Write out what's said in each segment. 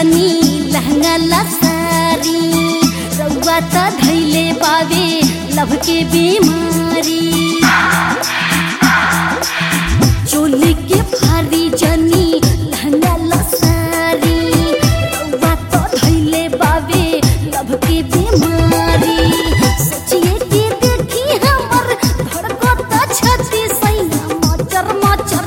जनी लहंगा लसारी रउआ त धैले बावे लभ के बीमारी चोली के फारी जनी लहंगा लसारी रउआ त धैले बावे लभ के बीमारी सोचिए कि देखी हमर धड़कत छाती सैया मचर मचर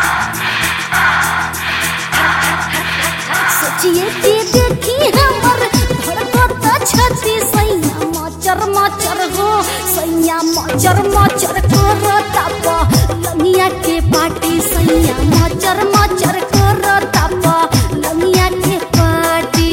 सोचिए कि देखी हमर धड़कत छाती सैया मचर मचर हो सैया मचर मचर करता लंगिया के पाटी सैया मचर मचर करता लंगिया के पाटी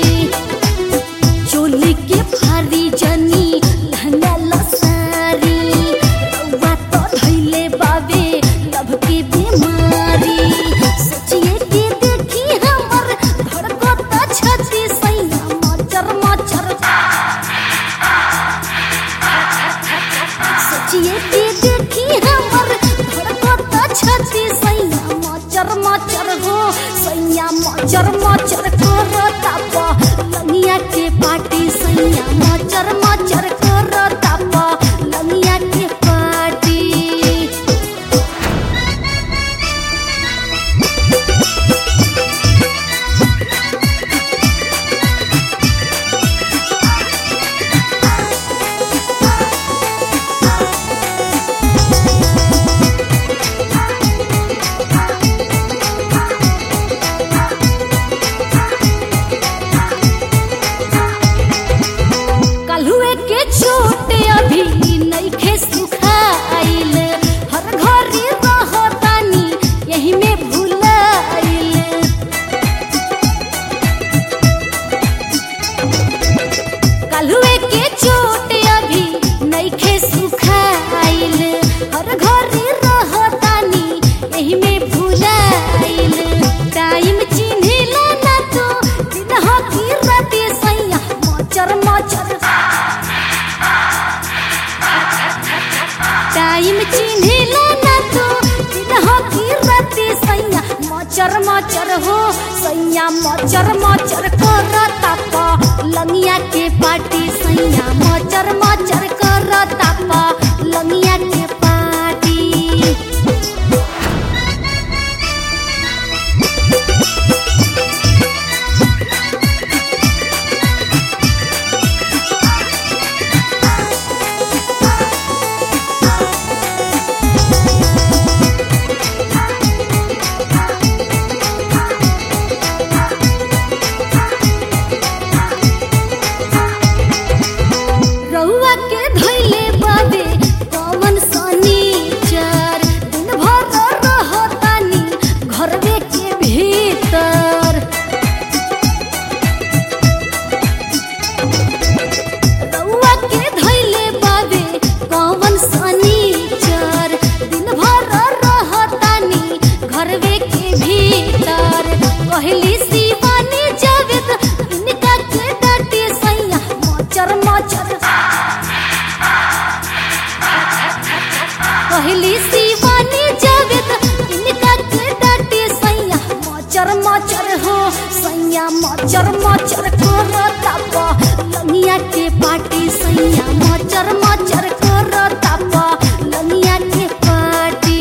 चोली के फारी जनी लहंगा लसारी रउआ त धैले बावे लभ के बीमारी सोचिए कि देखी हमर धड़कत छाती सैया मचर मचर सोचिए कि देखी हमर धड़कत छाती सैया मचर मचर हो सैया मचर मचर करता लंगिया के पाटी सैया मचर मचर करता लंगिया के पाटी कलहुए के छोटे अभी नइखे सुखाइल हर घरी रहतानी यही में भुलाइल कलहुए के छोटे अभी नइखे सुखाइल हर घरी रहतानी यही में भुलाइल टाइम चिन्हिला ना तो दिन हो की राती सैया मचर मचर टाइम चिन्हिला ना तो दिन हो की राती सैया मचर मचर हो सैया मचर मचर करता लंगिया के पाटी सैया मचर मचर करता लंगिया के पाटी रउआ के धैले बावे कौन शनिचर दिन भर रहतानी घरवे के भीतर रउआ के धैले बावे कौन शनिचर दिन भर रहतानी घरवे के भीतर कहली शिवानी जावेद इनका के डाटी सैया मचर मचर कहली शिवानी जावेद इनका के डाटी सैया मचर मचर हो सैया मचर मचर करता लंगिया के पाटी सैया मचर मचर करता लंगिया के पाटी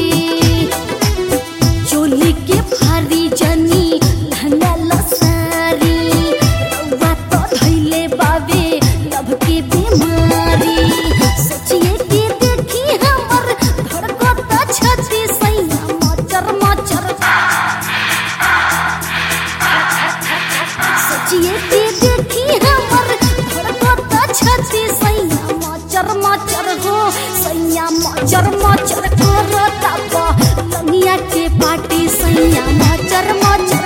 चोली के फारी जनी लहंगा लसारी रउआ त धैले बावे लभ के बीमारी सोचिए कि देखी हमर धड़कत छाती सैया मचर मचर सोचिए कि देखी हमर धड़कत छाती सैया मचर मचर हो सैया मचर मचर करता लंगिया के पाटी सैया मचर मचर